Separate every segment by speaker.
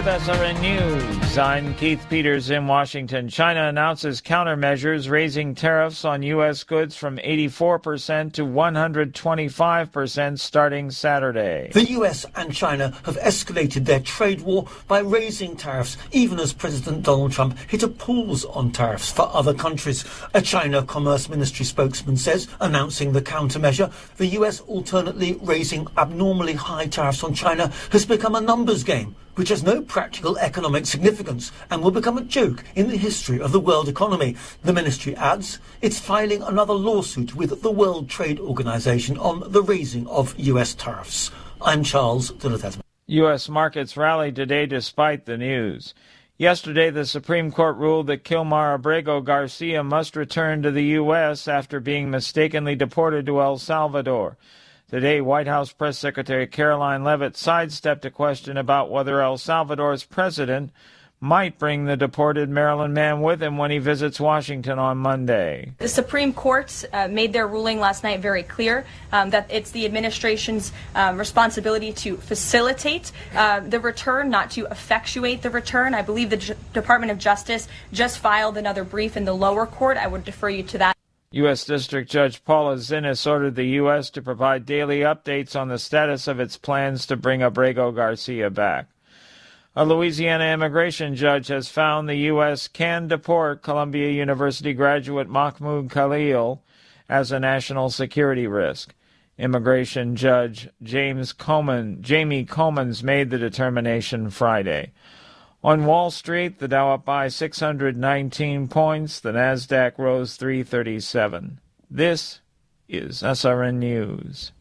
Speaker 1: With SRN News, I'm Keith Peters in Washington. China announces countermeasures raising tariffs on U.S. goods from 84% to 125% starting Saturday.
Speaker 2: The U.S. and China have escalated their trade war by raising tariffs, even as President Donald Trump hit a pause on tariffs for other countries. A China Commerce Ministry spokesman says, announcing the countermeasure, the U.S. alternately raising abnormally high tariffs on China has become a numbers game, which has no practical economic significance and will become a joke in the history of the world economy. The ministry adds it's filing another lawsuit with the World Trade Organization on the raising of U.S. tariffs. I'm Charles de la Tasman.
Speaker 1: U.S. markets rallied today despite the news. Yesterday, the Supreme Court ruled that Kilmar Abrego Garcia must return to the U.S. after being mistakenly deported to El Salvador. Today, White House Press Secretary Caroline Leavitt sidestepped a question about whether El Salvador's president might bring the deported Maryland man with him when he visits Washington on Monday.
Speaker 3: The Supreme Court made their ruling last night very clear that it's the administration's responsibility to facilitate the return, not to effectuate the return. I believe the Department of Justice just filed another brief in the lower court. I would defer you to that.
Speaker 1: U.S. District Judge Paula Zinnes ordered the U.S. to provide daily updates on the status of its plans to bring Abrego Garcia back. A Louisiana immigration judge has found the U.S. can deport Columbia University graduate Mahmoud Khalil as a national security risk. Immigration Judge Jamie Comans made the determination Friday. On Wall Street, the Dow up by 619 points. The Nasdaq rose 337. This is SRN News.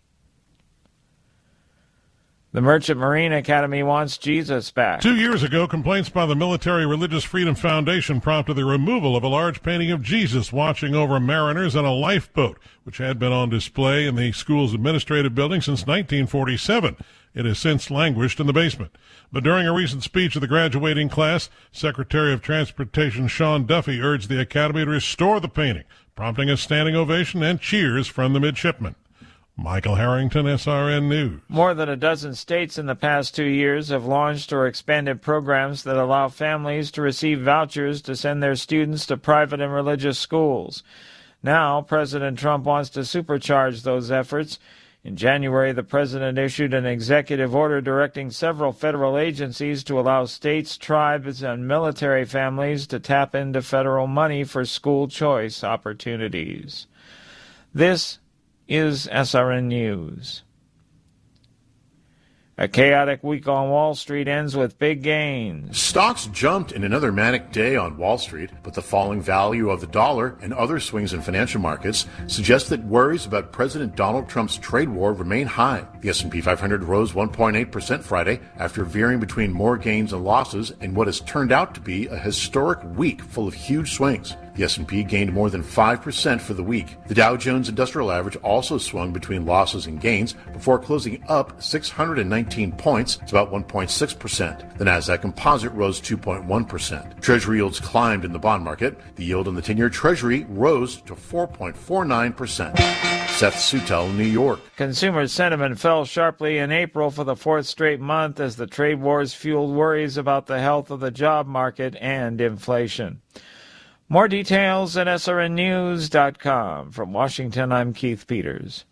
Speaker 1: The Merchant Marine Academy wants Jesus back.
Speaker 4: 2 years ago, complaints by the Military Religious Freedom Foundation prompted the removal of a large painting of Jesus watching over mariners on a lifeboat, which had been on display in the school's administrative building since 1947. It has since languished in the basement. But during a recent speech of the graduating class, Secretary of Transportation Sean Duffy urged the Academy to restore the painting, prompting a standing ovation and cheers from the midshipmen. Michael Harrington, SRN News.
Speaker 1: More than a dozen states in the past 2 years have launched or expanded programs that allow families to receive vouchers to send their students to private and religious schools. Now, President Trump wants to supercharge those efforts. In January, the president issued an executive order directing several federal agencies to allow states, tribes, and military families to tap into federal money for school choice opportunities. This is SRN News. A chaotic week on Wall Street ends with big gains.
Speaker 5: Stocks jumped in another manic day on Wall Street, but the falling value of the dollar and other swings in financial markets suggest that worries about President Donald Trump's trade war remain high. The S&P 500 rose 1.8% Friday after veering between more gains and losses in what has turned out to be a historic week full of huge swings. The S&P gained more than 5% for the week. The Dow Jones Industrial Average also swung between losses and gains before closing up 619 points. It's about 1.6%. The Nasdaq Composite rose 2.1%. Treasury yields climbed in the bond market. The yield on the 10-year Treasury rose to 4.49%. Seth Sutel, New York.
Speaker 1: Consumer sentiment fell sharply in April for the fourth straight month as the trade wars fueled worries about the health of the job market and inflation. More details at srnnews.com. From Washington, I'm Keith Peters.